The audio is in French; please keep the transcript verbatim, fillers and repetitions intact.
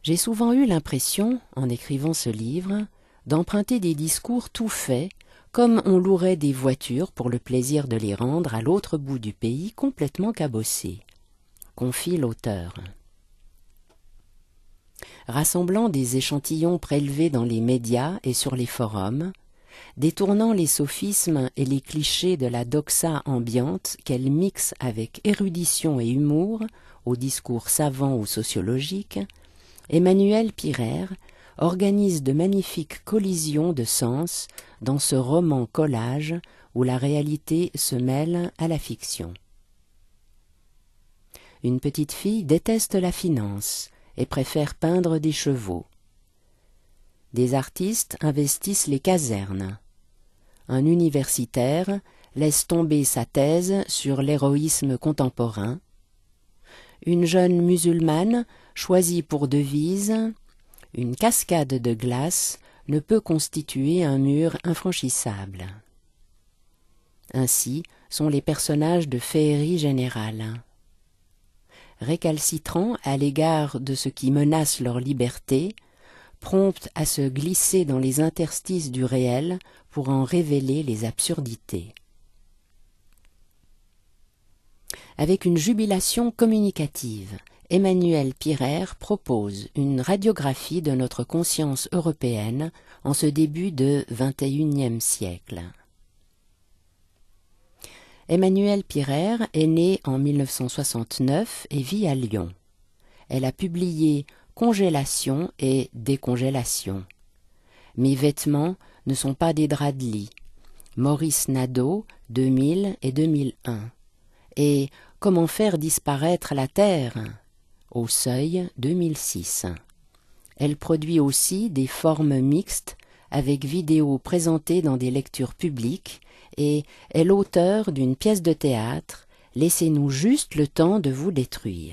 J'ai souvent eu l'impression, en écrivant ce livre, d'emprunter des discours tout faits, comme on louerait des voitures pour le plaisir de les rendre à l'autre bout du pays complètement cabossées, confie l'auteur. Rassemblant des échantillons prélevés dans les médias et sur les forums, détournant les sophismes et les clichés de la doxa ambiante qu'elle mixe avec érudition et humour au discours savant ou sociologique, Emmanuel Pirer organise de magnifiques collisions de sens dans ce roman collage où la réalité se mêle à la fiction. Une petite fille déteste la finance et préfère peindre des chevaux. Des artistes investissent les casernes. Un universitaire laisse tomber sa thèse sur l'héroïsme contemporain. Une jeune musulmane choisit pour devise « Une cascade de glace ne peut constituer un mur infranchissable ». Ainsi sont les personnages de féerie générale. Récalcitrants à l'égard de ce qui menace leur liberté, promptes à se glisser dans les interstices du réel pour en révéler les absurdités. Avec une jubilation communicative, Emmanuel Pirer propose une radiographie de notre conscience européenne en ce début de vingt et unième siècle. Emmanuel Pirer est née en mille neuf cent soixante-neuf et vit à Lyon. Elle a publié Congélation et décongélation. Mes vêtements ne sont pas des draps de lit. Maurice Nadeau, deux mille et deux mille un. Et Comment faire disparaître la Terre, au Seuil, deux mille six. Elle produit aussi des formes mixtes avec vidéos présentées dans des lectures publiques et est l'auteur d'une pièce de théâtre « Laissez-nous juste le temps de vous détruire ».